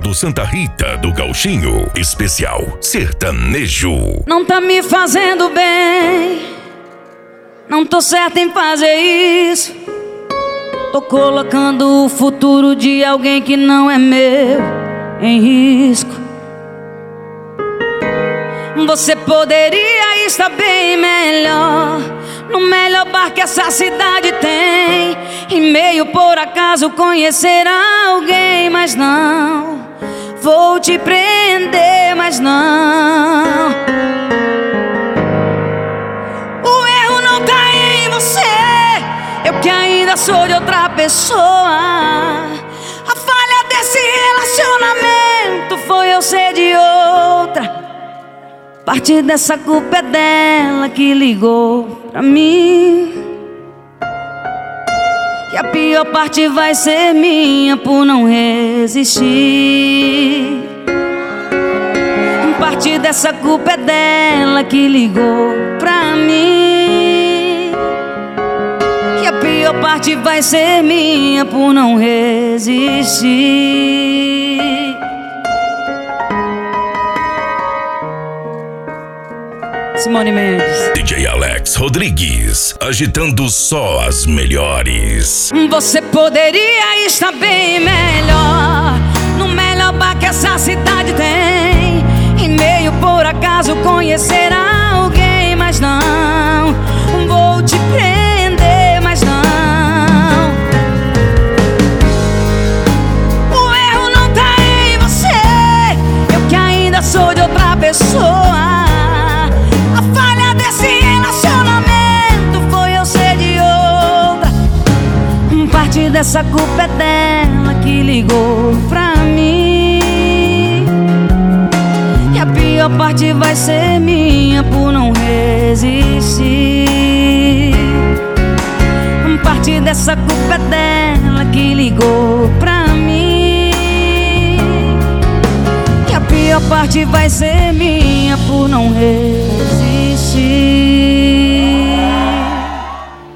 do Santa Rita do Gauchinho, especial sertanejo. Não tá me fazendo bem, não tô certa em fazer isso. Tô colocando o futuro de alguém que não é meu em risco. Você poderia estar bem melhor, no melhor bar que essa cidade tem, e meio por acaso conhecer alguém. Mas não, vou te prender, mas não. O erro não tá em você, eu que ainda sou de outra pessoa. A falha desse relacionamento foi eu ser de outra. Parte dessa culpa é dela que ligou pra mim, e a pior parte vai ser minha por não resistir. Parte dessa culpa é dela que ligou pra mim, e a pior parte vai ser minha por não resistir. Simone Mendes. DJ Alex Rodrigues, agitando só as melhores. Você poderia estar bem melhor, no melhor bar que essa cidade tem, e meio por acaso conhecer alguém. Mas não, vou te prender, mas não. O erro não tá em você, eu que ainda sou de outra pessoa. Parte dessa culpa é dela que ligou pra mim, e a pior parte vai ser minha por não resistir. Parte dessa culpa é dela que ligou pra mim, e a pior parte vai ser minha por não resistir.